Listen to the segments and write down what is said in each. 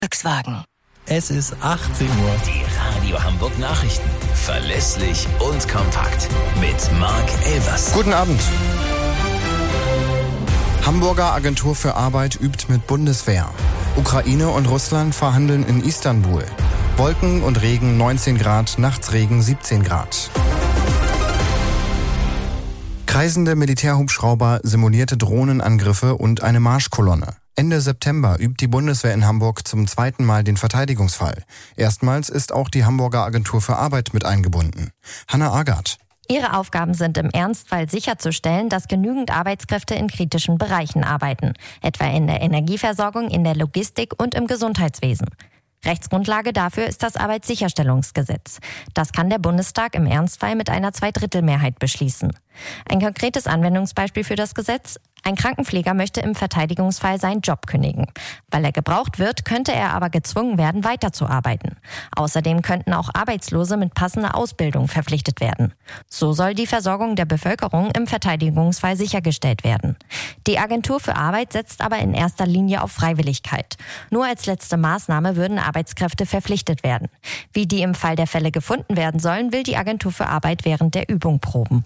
Volkswagen. Es ist 18 Uhr. Die Radio Hamburg Nachrichten. Verlässlich und kompakt. Mit Marc Elvers. Guten Abend. Hamburger Agentur für Arbeit übt mit Bundeswehr. Ukraine und Russland verhandeln in Istanbul. Wolken und Regen 19 Grad, nachts Regen 17 Grad. Kreisende Militärhubschrauber, simulierte Drohnenangriffe und eine Marschkolonne. Ende September übt die Bundeswehr in Hamburg zum zweiten Mal den Verteidigungsfall. Erstmals ist auch die Hamburger Agentur für Arbeit mit eingebunden. Hanna Agard. Ihre Aufgaben sind im Ernstfall sicherzustellen, dass genügend Arbeitskräfte in kritischen Bereichen arbeiten, etwa in der Energieversorgung, in der Logistik und im Gesundheitswesen. Rechtsgrundlage dafür ist das Arbeitssicherstellungsgesetz. Das kann der Bundestag im Ernstfall mit einer Zweidrittelmehrheit beschließen. Ein konkretes Anwendungsbeispiel für das Gesetz: Ein Krankenpfleger möchte im Verteidigungsfall seinen Job kündigen. Weil er gebraucht wird, könnte er aber gezwungen werden, weiterzuarbeiten. Außerdem könnten auch Arbeitslose mit passender Ausbildung verpflichtet werden. So soll die Versorgung der Bevölkerung im Verteidigungsfall sichergestellt werden. Die Agentur für Arbeit setzt aber in erster Linie auf Freiwilligkeit. Nur als letzte Maßnahme würden Arbeitskräfte verpflichtet werden. Wie die im Fall der Fälle gefunden werden sollen, will die Agentur für Arbeit während der Übung proben.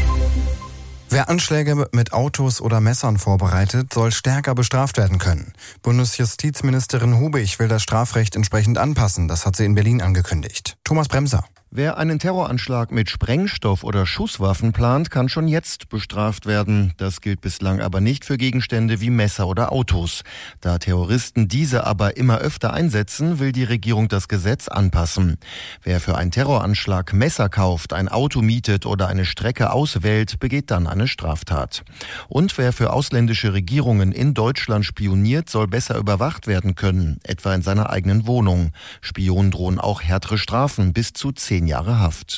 Wer Anschläge mit Autos oder Messern vorbereitet, soll stärker bestraft werden können. Bundesjustizministerin Hubig will das Strafrecht entsprechend anpassen. Das hat sie in Berlin angekündigt. Thomas Bremser. Wer einen Terroranschlag mit Sprengstoff oder Schusswaffen plant, kann schon jetzt bestraft werden. Das gilt bislang aber nicht für Gegenstände wie Messer oder Autos. Da Terroristen diese aber immer öfter einsetzen, will die Regierung das Gesetz anpassen. Wer für einen Terroranschlag Messer kauft, ein Auto mietet oder eine Strecke auswählt, begeht dann eine Straftat. Und wer für ausländische Regierungen in Deutschland spioniert, soll besser überwacht werden können, etwa in seiner eigenen Wohnung. Spionen drohen auch härtere Strafen, bis zu 10 Jahre Haft.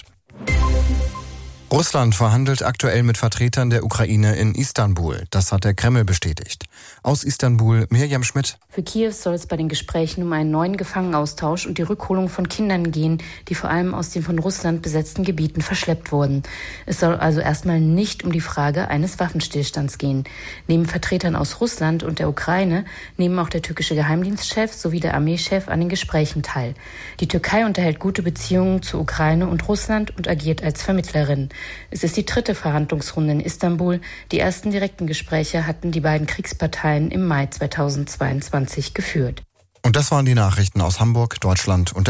Russland verhandelt aktuell mit Vertretern der Ukraine in Istanbul. Das hat der Kreml bestätigt. Aus Istanbul Mirjam Schmidt. Für Kiew soll es bei den Gesprächen um einen neuen Gefangenaustausch und die Rückholung von Kindern gehen, die vor allem aus den von Russland besetzten Gebieten verschleppt wurden. Es soll also erstmal nicht um die Frage eines Waffenstillstands gehen. Neben Vertretern aus Russland und der Ukraine nehmen auch der türkische Geheimdienstchef sowie der Armeechef an den Gesprächen teil. Die Türkei unterhält gute Beziehungen zu Ukraine und Russland und agiert als Vermittlerin. Es ist die 3. Verhandlungsrunde in Istanbul. Die ersten direkten Gespräche hatten die beiden Kriegsparteien im Mai 2022 geführt. Und das waren die Nachrichten aus Hamburg, Deutschland und